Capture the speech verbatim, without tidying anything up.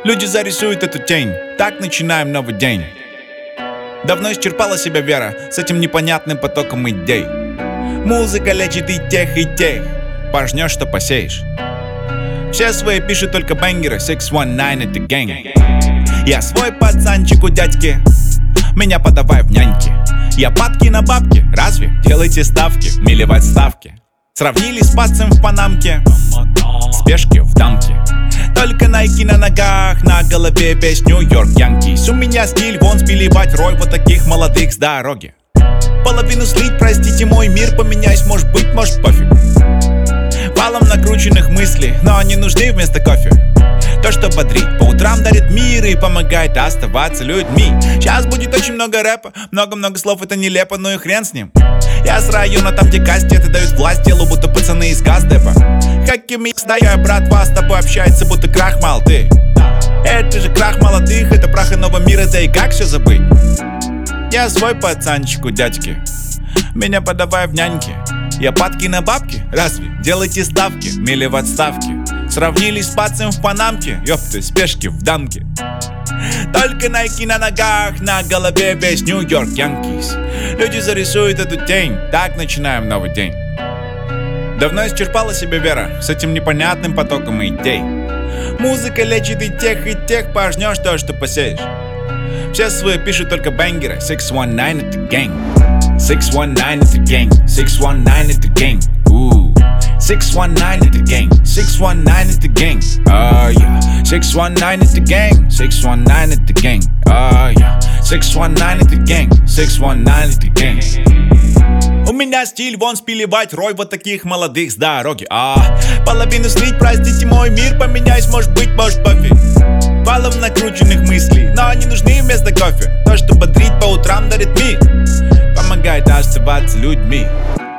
Люди зарисуют эту тень, так начинаем новый день. Давно исчерпала себя вера с этим непонятным потоком идей. Музыка лечит и тех, и тех, пожнешь, что посеешь. Все свои пишут только бэнгеры, шесть сто девятнадцать это гэнг. Я свой пацанчик у дядьки, меня подавай в няньки. Я падки на бабки, разве? Делайте ставки, милевать ставки. Сравнили с пацем в панамке, спешки в дамке. Только найки на ногах, на голове весь Нью-Йорк Янкис. У меня стиль, вон спиливать роль вот таких молодых с дороги. Половину слить, простите, мой мир поменяюсь, может быть, может пофиг. Валом накрученных мыслей, но они нужны вместо кофе. То, что бодрит, по утрам дарит мир и помогает оставаться людьми. Сейчас будет очень много рэпа, много-много слов, это нелепо, ну и хрен с ним. Я с района, там где кастеты дают власть телу, будто пацаны из Газдепа. Какими стая, братва, с тобой общается, будто крахмал ты. Это же крах молодых, это прах иного мира, да и как все забыть? Я свой пацанчик у дядьки, меня подавай в няньки. Я падки на бабки, разве? Делайте ставки, мили в отставке. Сравнили с пацем в панамке, ёпты, спешки в дамке. Только найки на ногах, на голове весь Нью-Йорк Янкис. Люди зарисуют эту тень, так начинаем новый день. Давно исчерпала себя вера с этим непонятным потоком идей. Музыка лечит и тех, и тех, пожнешь то, что посеешь. Все свои пишут только бэнгеры, шесть сто девятнадцать это гэнг. шесть сто девятнадцать это гэнг, шесть сто девятнадцать это гэнг. Ooh. шесть сто девятнадцать это гэнг, шесть сто девятнадцать это гэнг. Oh yeah. шесть сто девятнадцать это гэнг, шесть сто девятнадцать это гэнг. Oh yeah. шесть сто девятнадцать это гэнг, шесть сто девятнадцать это гэнг. У меня стиль, вон спиливать рой вот таких молодых с дороги. А, половину слить, простите, мой мир поменяюсь, может быть, может пофиг. Валом накрученных мыслей, но они нужны вместо кофе. То, что бодрит по утрам, дарит мир, помогает оставаться людьми.